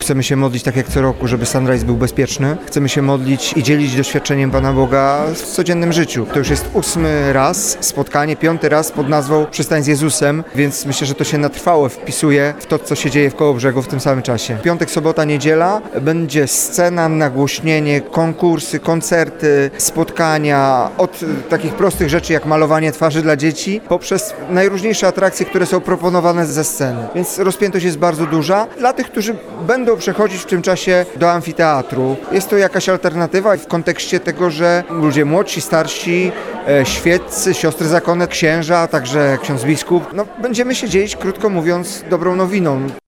Chcemy się modlić tak jak co roku, żeby Sunrise był bezpieczny. Chcemy się modlić i dzielić doświadczeniem Pana Boga w codziennym życiu. To już jest 8. raz spotkanie, 5. raz pod nazwą Przystań z Jezusem, więc myślę, że to się na trwałe wpisuje w to, co się dzieje w Kołobrzegu w tym samym czasie. Piątek, sobota, niedziela będzie scena, nagłośnienie, konkursy, koncerty, spotkania, od takich prostych rzeczy jak malowanie twarzy dla dzieci, poprzez najróżniejsze atrakcje, które są proponowane ze sceny. Więc rozpiętość jest bardzo duża. Dla tych, którzy będą przechodzić w tym czasie do amfiteatru, jest to jakaś alternatywa w kontekście tego, że ludzie młodsi, starsi, świeccy, siostry zakonne, księża, także ksiądz biskup, będziemy się dzielić, krótko mówiąc, dobrą nowiną.